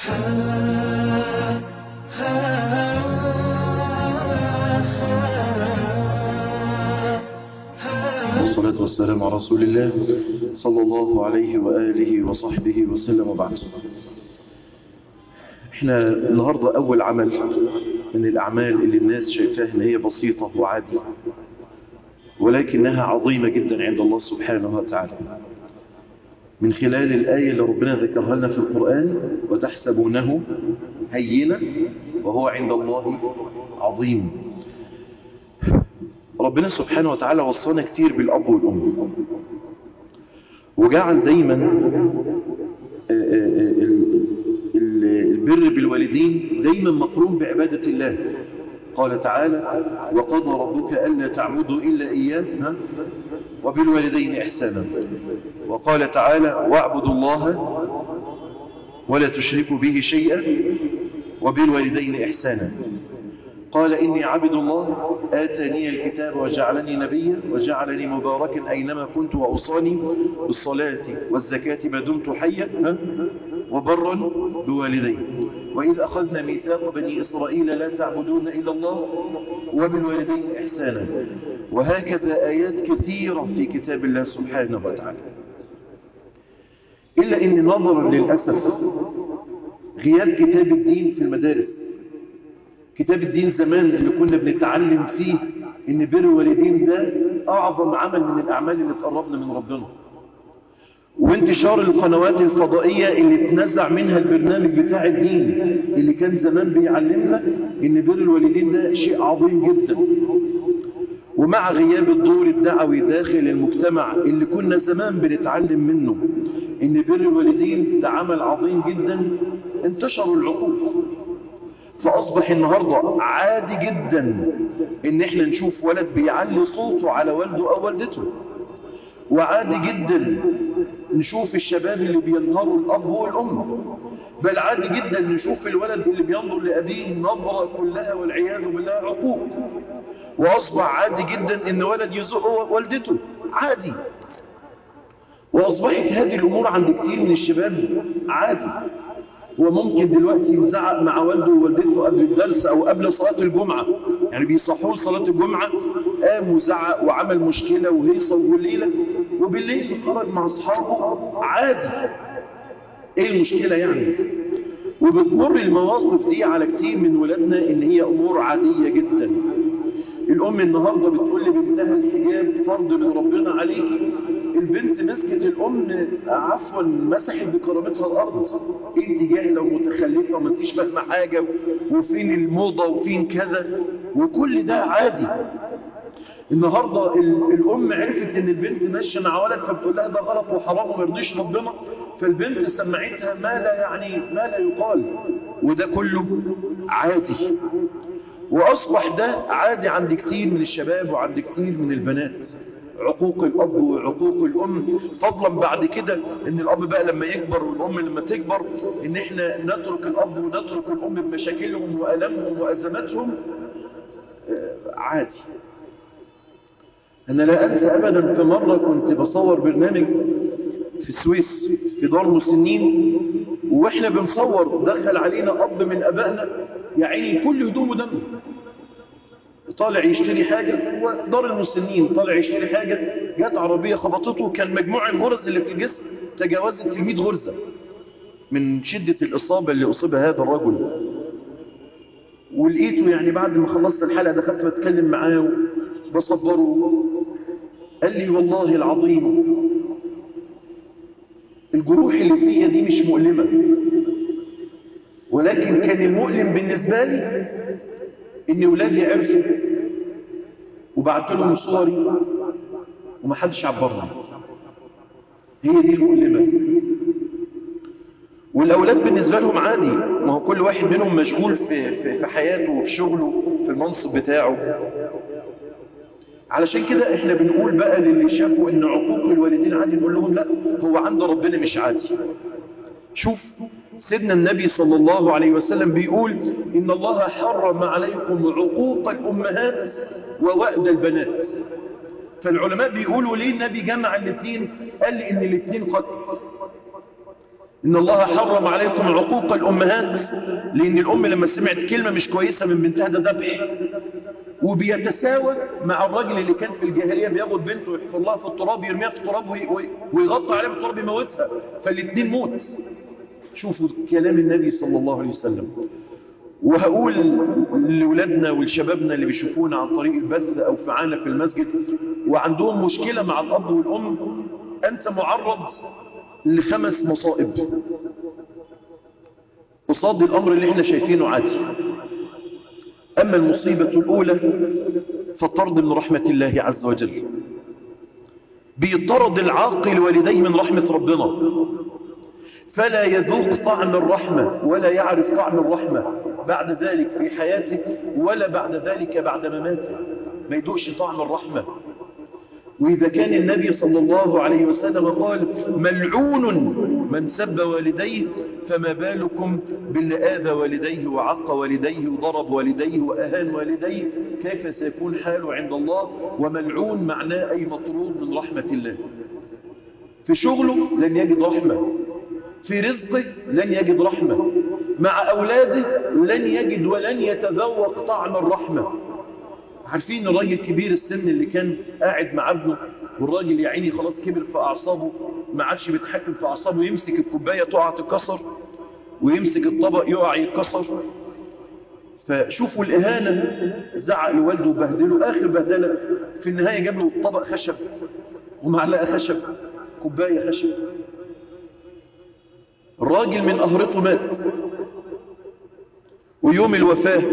والصلاة والسلام على رسول الله صلى الله عليه وآله وصحبه وسلم وبعد. احنا النهاردة أول عمل من الأعمال اللي الناس شايفاها إن هي بسيطة وعادية، ولكنها عظيمة جدا عند الله سبحانه وتعالى، من خلال الآية اللي ربنا ذكرها لنا في القرآن: وتحسبونه هينا وهو عند الله عظيم. ربنا سبحانه وتعالى وصانا كتير بالأب والأم، وجعل دايما البر بالوالدين دايما مقرون بعبادة الله. قال تعالى: وقضى ربك ألا تعبدوا إلا إياه وبالوالدين إحسانا. وقال تعالى: واعبدوا الله ولا تشركوا به شيئا وبالوالدين إحسانا. قال: إني عبد الله آتاني الكتاب وجعلني نبيا وجعلني مباركا أينما كنت وأوصاني بالصلاة والزكاة ما دمت حيا وبرا بوالدي وإذ أخذنا ميثاق بني إسرائيل لا تعبدون إلا الله وبالوالدين إحسانا. وهكذا آيات كثيرة في كتاب الله سبحانه وتعالى. إلا إن نظرا للأسف غياب كتاب الدين في المدارس. كتاب الدين زمان اللي كنا بنتعلم فيه إن بر الوالدين ده أعظم عمل من الأعمال اللي تقربنا من ربنا، وانتشار القنوات الفضائية اللي اتنزع منها البرنامج بتاع الدين اللي كان زمان بيعلمنا إن بر الوالدين ده شيء عظيم جدا. ومع غياب الدور الدعوي داخل المجتمع اللي كنا زمان بنتعلم منه إن بر الوالدين ده عمل عظيم جدا، انتشروا العقوق. فأصبح النهاردة عادي جدا إن احنا نشوف ولد بيعلي صوته على والده أو والدته، وعادي جدا نشوف الشباب اللي بينهروا الأب والأم، بل عادي جدا نشوف الولد اللي بينظر لأبيه نظرة كلها والعياذ بالله عقوق. وأصبح عادي جدا إن ولد يزق والدته، عادي. وأصبحت هذه الأمور عند كتير من الشباب عادي. وممكن دلوقتي يزعق مع والده ووالدته قبل الدرس أو قبل صلاة الجمعة، يعني بيصحوه صلاة الجمعة قام وزعق وعمل مشكلة وهيصة والليلة، وبالليل خرج مع أصحابه عادي. إيه المشكلة يعني؟ وبتمر المواقف دي على كتير من ولادنا إن هي أمور عادية جدا. الأم النهاردة بتقول لبنتها الحجاب فرض من ربنا عليك، البنت مسكت الأم عفوا مسحت بكرامتها الأرض. انت جاهلة ومتخلفة وما انتيش فاهمة حاجة، وفين الموضة وفين كذا، وكل ده عادي. النهاردة الأم عرفت ان البنت ماشية مع ولد فبتقول لها ده غلط وحرام وما يرضيش ربنا، فالبنت سمعتها ما لا يقال، وده كله عادي. وأصبح ده عادي عند كتير من الشباب وعند كتير من البنات، عقوق الأب وعقوق الأم. فضلا بعد كده إن الأب بقى لما يكبر والأم لما تكبر إن إحنا نترك الأب ونترك الأم بمشاكلهم وألمهم وأزماتهم عادي. أنا لا أنسى أبدا في مرة كنت بصور برنامج في السويس في دار مسنين، وإحنا بنصور دخل علينا أب من أبائنا يعني كل هدومه دم، طالع يشتري حاجة، هو دار المسنين طالع يشتري حاجة، جات عربية خبطته، كان مجموع الغرز اللي في الجسم تجاوزت 100 غرزة من شدة الإصابة اللي أصيبها هذا الرجل. ولقيته يعني بعد ما خلصت الحلقة دخلت بتكلم معاه بصبره، قال لي والله العظيم الجروح اللي فيا دي مش مؤلمة، ولكن كان المؤلم بالنسبة لي إن ولادي عرفوا وبعت لهم صوري ومحدش عبرني. هي دي المؤلمة. والأولاد بالنسبة لهم عادي، ما هو كل واحد منهم مشغول في حياته وفي شغله في المنصب بتاعه. علشان كده احنا بنقول بقى للي شافوا ان عقوق الوالدين عادي نقول لهم لا، هو عند ربنا مش عادي. شوف سيدنا النبي صلى الله عليه وسلم بيقول إن الله حرم عليكم عقوق الأمهات ووأد البنات. فالعلماء بيقولوا ليه النبي جمع الاثنين؟ قال لي إن الاثنين قتل. إن الله حرم عليكم عقوق الأمهات، لأن الأم لما سمعت كلمة مش كويسة من بنتها ده ذبح. وبيتساوى مع الراجل اللي كان في الجاهلية بياخد بنته ويحفر لها في التراب، يرميها في التراب ويغطي عليها بالتراب يموتها، فالاتنين موت. شوفوا كلام النبي صلى الله عليه وسلم. وهقول لولادنا ولشبابنا اللي بيشوفونا عن طريق البث أو معانا في المسجد وعندهم مشكلة مع الأب والأم، أنت معرض ل5 مصائب قصاد الأمر اللي احنا شايفينه عادي. أما المصيبة الأولى فالطرد من رحمة الله عز وجل. بيطرد العاقل والديه من رحمة ربنا، فلا يذوق طعم الرحمة ولا يعرف طعم الرحمة بعد ذلك في حياته، ولا بعد ذلك بعد مماته، ما يذوقش طعم الرحمة. وإذا كان النبي صلى الله عليه وسلم قال ملعون من سب والديه، فما بالكم باللي آذى والديه وعق والديه وضرب والديه وأهان والديه، كيف سيكون حاله عند الله؟ وملعون معناه أي مطرود من رحمة الله. في شغله لن يجد رحمة، في رزقه لن يجد رحمة، مع أولاده لن يجد ولن يتذوق طعم الرحمة. عارفين الراجل كبير السن اللي كان قاعد مع ابنه، والراجل يا عيني خلاص كبر في أعصابه، ما عادش بيتحكم في أعصابه، يمسك الكوباية تقع تتكسر، ويمسك الطبق يقع يتكسر. فشوفوا الإهانة، زعق لوالده وبهدله آخر بهدله، في النهاية جاب له طبق خشب ومعلقة خشب، كوباية خشب. الراجل من قهرته مات. ويوم الوفاة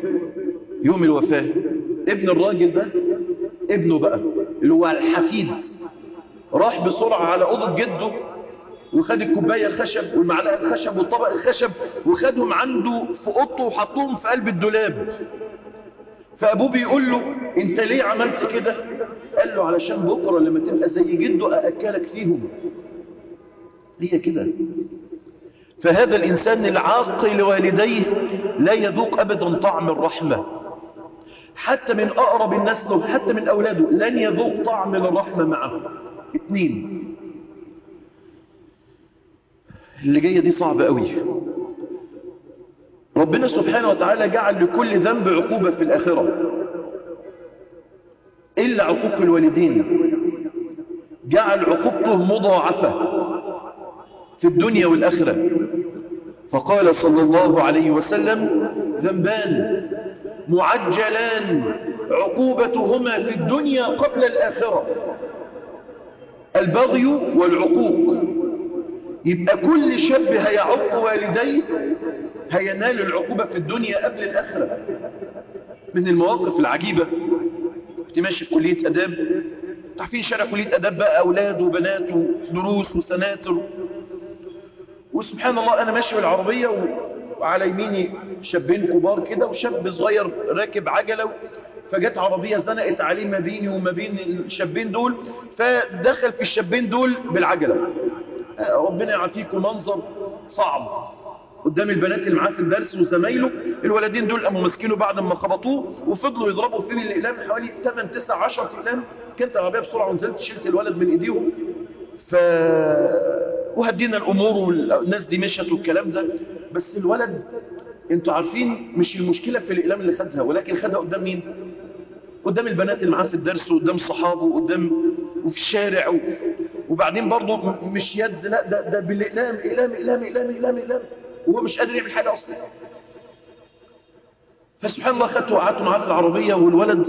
ابن الراجل ده، ابنه بقى اللي هو الحفيد، راح بسرعة على أوضة جده وخد الكوباية الخشب والمعلقة الخشب والطبق الخشب وخدهم عنده في أوضته وحطهم في قلب الدولاب. فأبوه بيقول له انت ليه عملت كده؟ قال له علشان بكرة لما تبقى زي جده أأكلك فيهم. هي كده. فهذا الإنسان العاقل والديه لا يذوق أبدا طعم الرحمة، حتى من أقرب الناس له، حتى من أولاده لن يذوق طعم الرحمة معه. 2 اللي جاية دي صعبة قوي. ربنا سبحانه وتعالى جعل لكل ذنب عقوبة في الآخرة إلا عقوق الوالدين، جعل عقوبته مضاعفة في الدنيا والآخرة. فقال صلى الله عليه وسلم ذنبان معجلان عقوبتهما في الدنيا قبل الآخرة، البغي والعقوق. يبقى كل شاب هيعق والديه هينال العقوبة في الدنيا قبل الآخرة. من المواقف العجيبة، كنت ماشي في كلية أداب، تعرفين شارع كلية أداب بقى أولاد وبنات ودروس وسناتر، وسبحان الله أنا ماشي بالعربية وعلى يميني شابين كبار كده وشاب صغير راكب عجلة، فجت عربية زنقت عليه ما بيني وما بين الشابين دول، فدخل في الشابين دول بالعجلة. ربنا يعافيكم، منظر صعب قدام البنات اللي معاه في الدرس وزمايله. الولدين دول قاموا ماسكينه بعد ما خبطوه وفضلوا يضربوا فيه بالإقلام حوالي 8 9 10 أقلام. كنت العربية بسرعة ونزلت شلت الولد من إيديهم وهدينا الأمور والناس دي مشت والكلام ده. بس الولد انتوا عارفين مش المشكلة في الإقلام اللي خدها، ولكن خدها قدام مين؟ قدام البنات اللي معاه في الدرس وقدام صحابه وفي الشارع وبعدين برضه مش يد، لا ده بالإقلام، إقلام وهو مش قادر يعمل حاجة أصلا. فسبحان الله خدته وقعدته معاه في العربية والولد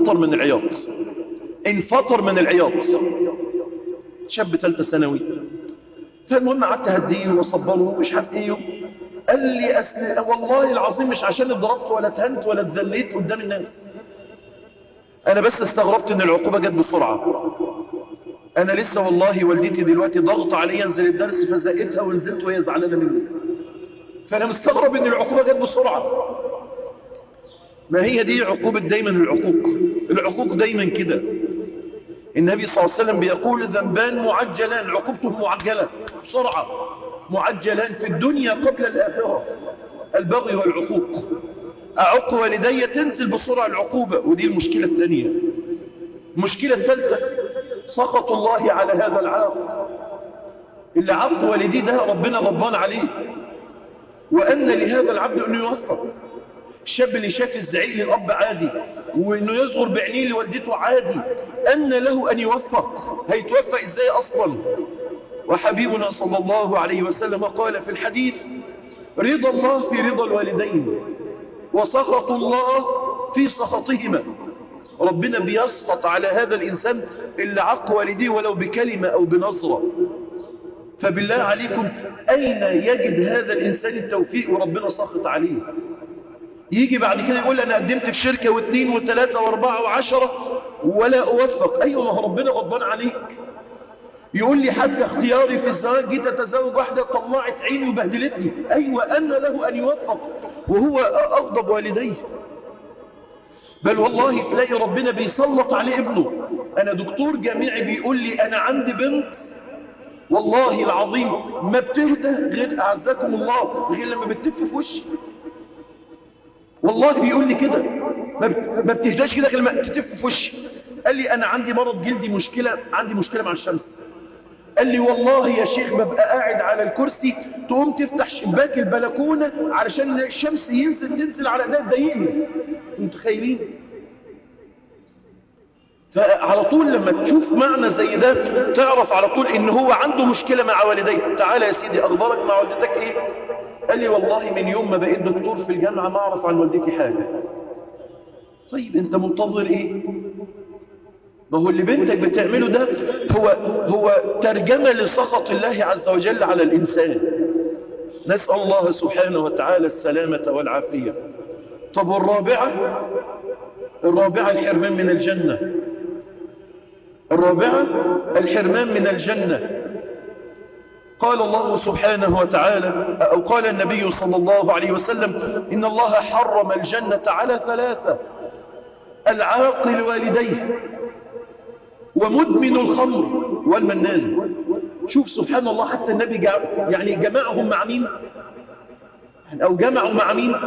انفطر من العياط. شاب 3 ثانوي. فالمهم قعدت اهديه وصبره ومش عارف ايه. قال لي والله العظيم مش عشان اتضربت ولا اتهنت ولا اتذليت قدام الناس، انا بس استغربت ان العقوبة جت بسرعة. انا لسه والله والدتي دلوقتي ضغط علي انزل الدرس فزقتها ونزلت وهي زعلانه مني، فانا مستغرب ان العقوبة جت بسرعة. ما هي دي عقوبة دايما العقوق دايما كده. النبي صلى الله عليه وسلم بيقول ذنبان معجلان، عقوبته معجلة بسرعة، معجلان في الدنيا قبل الآخرة، البغي والعقوق. أعق والدي تنزل بسرعة العقوبة، ودي المشكلة الثانية. المشكلة الثالثة سخط الله على هذا العاق. اللي عق والديه ده ربنا غضبان عليه، وأن لهذا العبد أنه يوفق. الشاب اللي شاف الزعيق للأب عادي، وأنه يصغر بعينيه لوالدته عادي، أن له أن يوفق. هيتوفق إزاي أصلا؟ وحبيبنا صلى الله عليه وسلم قال في الحديث: رضا الله في رضا الوالدين، وسخط الله في سخطهما. ربنا بيسخط على هذا الإنسان اللي عق والديه ولو بكلمة أو بنظرة. فبالله عليكم أين يجد هذا الإنسان التوفيق وربنا سخط عليه؟ يجي بعد كده يقول أنا قدمت في شركة واثنين وثلاثة واربعة وعشرة ولا أوفق. أيوة، ما هو ربنا غضبان عليك. يقول لي حتى اختياري في الزواج، جيت أتزوج واحدة طلعت عيني وبهدلتني. أيوة، أن له أن يوفق وهو أغضب والديه. بل والله تلاقي ربنا بيسلط عليه ابنه. أنا دكتور جامعي بيقول لي أنا عندي بنت والله العظيم ما بتهدى غير أعزكم الله غير لما بتتف في وشي. والله بيقول لي كده، ما بتهداش كده غير لما تتف في وشي. قال لي أنا عندي مرض جلدي، عندي مشكلة مع الشمس. قال لي والله يا شيخ ببقى قاعد على الكرسي، تقوم تفتح شباك البلكونة علشان الشمس تنزل على ايديا تضايقني. انتوا متخيلين؟ فعلى طول لما تشوف معنى زي ده تعرف على طول ان هو عنده مشكلة مع والديه. تعالى يا سيدي، اخبارك مع والدتك ايه؟ قال لي والله من يوم ما بقيت دكتور في الجامعة ما اعرف عن والدتي حاجة. طيب انت منتظر ايه؟ ما هو اللي بنتك بتعمله ده هو ترجمة لسخط الله عز وجل على الإنسان. نسأل الله سبحانه وتعالى السلامة والعافية. طب الرابعة الحرمان من الجنة. الرابعة الحرمان من الجنة. قال الله سبحانه وتعالى، أو قال النبي صلى الله عليه وسلم: إن الله حرم الجنة على ثلاثة: العاقل والديه، ومدمن الخمر، والمنان. شوف سبحان الله، حتى النبي جمعهم مع مين؟ أو جمعوا مع مين؟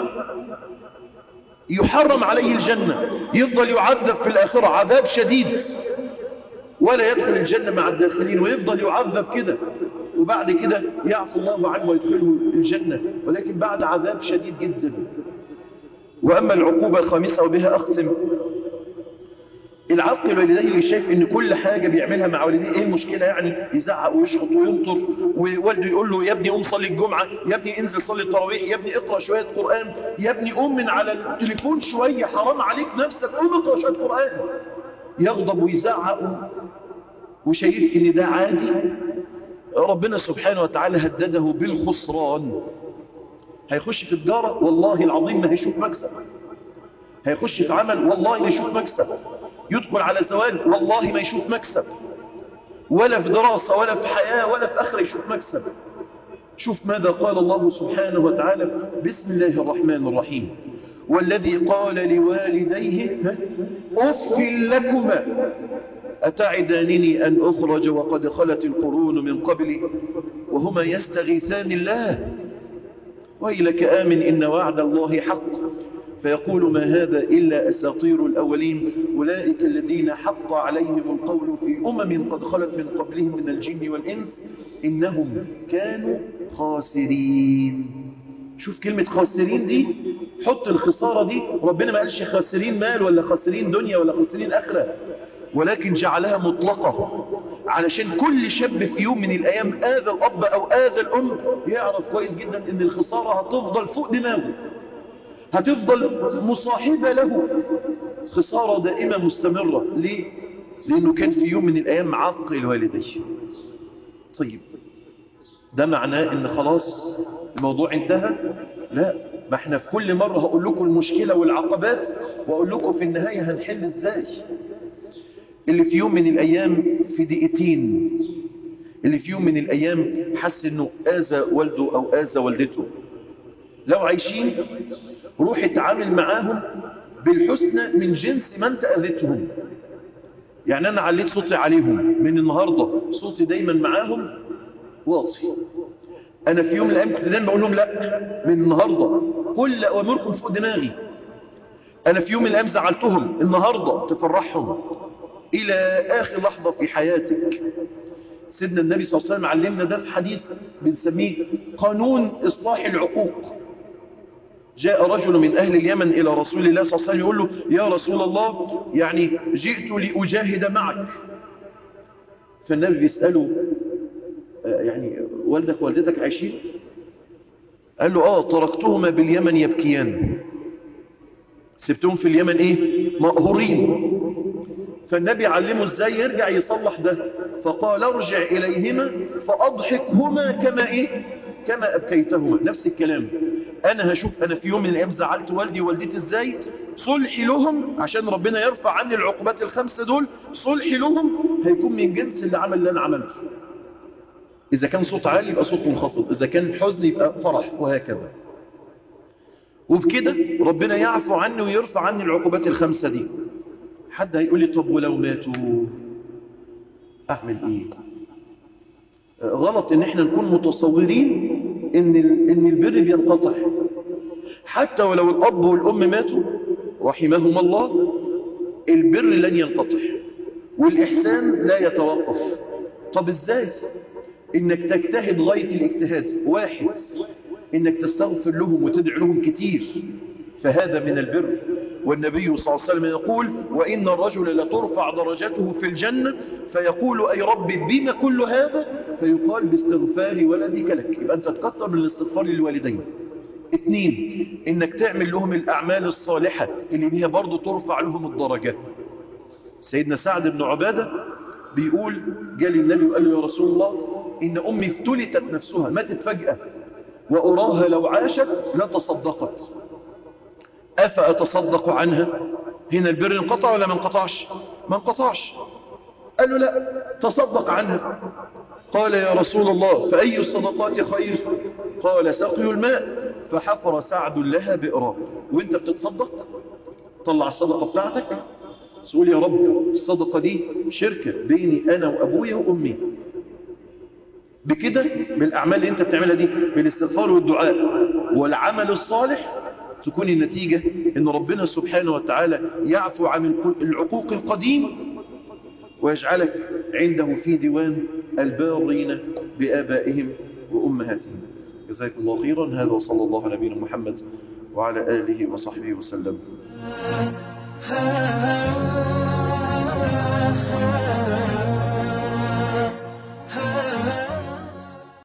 يحرم عليه الجنة، يفضل يعذب في الآخرة عذاب شديد ولا يدخل الجنة مع الداخلين، ويفضل يعذب كده، وبعد كده يعفو الله عنه ويدخله الجنة، ولكن بعد عذاب شديد جدا. وأما العقوبة الخامسة وبها أختم: العاقل والديه اللي شايف ان كل حاجة بيعملها مع والديه ايه المشكلة، يعني يزعق ويشخط وينطر، ووالده يقول له يا ابني قوم صلي الجمعة، يا ابني انزل صلي التراويح، يا ابني اقرأ شوية قرآن، يا ابني قوم من على التليفون شوية، حرام عليك نفسك، قوم اقرأ شوية قرآن. يغضب ويزعق وشايف ان ده عادي. ربنا سبحانه وتعالى هدده بالخسران. هيخش في تجارة والله العظيم ما هيشوف مكسب، هيخش في عمل والله ما يشوف مكسب، يدخل على زواج والله ما يشوف مكسب، ولا في دراسة ولا في حياة ولا في آخرة يشوف مكسب. شوف ماذا قال الله سبحانه وتعالى: بسم الله الرحمن الرحيم: والذي قال لوالديه أف لكما أتعدانني أن أخرج وقد خلت القرون من قبلي وهما يستغيثان الله ويلك آمن إن وعد الله حق فيقول ما هذا إلا أساطير الأولين أولئك الذين حق عليهم القول في قد خلت من قبلهم من الجن والإنس إنهم كانوا خاسرين. شوف كلمة خاسرين دي، حط الخسارة دي. ربنا ما قالش خاسرين مال ولا خاسرين دنيا ولا خاسرين آخرة، ولكن جعلها مطلقة علشان كل شاب في يوم من الأيام آذى الأب أو آذى الأم يعرف كويس جدا إن الخسارة هتفضل فوق دماغه، هتفضل مصاحبة له، خسارة دائمة مستمرة. ليه؟ لأنه كان في يوم من الأيام عاقل والديه. طيب ده معناه إن خلاص الموضوع انتهى؟ لا، ما احنا في كل مرة هقول لكم المشكلة والعقبات وأقول لكم في النهاية هنحل ازاي. اللي في يوم من الأيام في دقيقتين، اللي في يوم من الأيام حس إنه آذى والده أو آذى والدته، لو عايشين روح اتعامل معاهم بالحسنى من جنس ما انت أذيتهم. يعني أنا عليت صوتي عليهم، من النهاردة صوتي دايما معاهم واطي. أنا في يوم من الأيام كنت دايما بقول لهم لا، من النهاردة كل أوامركم فوق دماغي. أنا في يوم من الأيام زعلتهم، النهاردة تفرحهم إلى آخر لحظة في حياتك. سيدنا النبي صلى الله عليه وسلم علمنا ده في حديث بنسميه قانون إصلاح العقوق. جاء رجل من أهل اليمن إلى رسول الله صلى الله عليه وسلم يقول له يا رسول الله يعني جئت لأجاهد معك. فالنبي بيسأله يعني والدك ووالدتك عايشين؟ قال له تركتهما باليمن يبكيان، سبتهم في اليمن مقهورين. فالنبي علمه ازاي يرجع يصلح ده، فقال ارجع إليهما فأضحكهما كما أبكيتهما. نفس الكلام، أنا هشوف أنا في يوم من الأيام زعلت والدي ووالدتي ازاي، صلحي لهم عشان ربنا يرفع عني العقوبات الخمسة دول، صلحي لهم هيكون من جنس اللي أنا عملته. إذا كان صوت عالي يبقى صوت منخفض، إذا كان حزن يبقى فرح، وهكذا. وبكده ربنا يعفو عني ويرفع عني العقوبات الخمسة دي. حد هيقول لي طب ولو ماتوا أعمل إيه؟ غلط إن إحنا نكون متصورين إن البر بينقطع. حتى ولو الأب والأم ماتوا رحمهم الله، البر لن ينقطع والإحسان لا يتوقف. طب إزاي؟ إنك تجتهد غاية الاجتهاد. واحد، إنك تستغفر لهم وتدعو لهم كتير، فهذا من البر. والنبي صلى الله عليه وسلم يقول وإن الرجل لترفع درجته في الجنة فيقول أي رب بما كل هذا؟ فيقال باستغفار ولدك لك. يبقى أنت تكتر من الاستغفار للوالدين. اثنين، إنك تعمل لهم الأعمال الصالحة اللي بيها برضو ترفع لهم الدرجات. سيدنا سعد بن عبادة بيقول جاء للنبي وقال له يا رسول الله إن أمي افتلتت نفسها، ماتت فجأة، وأراها لو عاشت لتصدقت، أفأتصدق عنها؟ هنا البر انقطع ولا ما انقطعش؟ ما انقطعش. قال له لا، تصدق عنها. قال يا رسول الله فأي الصدقات خير؟ قال سقي الماء. فحفر سعد لها بئرا. وانت بتتصدق طلع الصدقة بتاعتك، تقول يا رب الصدقة دي شركة بيني أنا وأبويا وأمي. بكده بالأعمال اللي انت بتعملها دي، بالاستغفار والدعاء والعمل الصالح، تكون النتيجة ان ربنا سبحانه وتعالى يعفو عن العقوق القديم ويجعلك عنده في ديوان البارين بآبائهم وأمهاتهم. جزاكم الله خيرا. هذا وصلى الله على نبينا محمد وعلى آله وصحبه وسلم.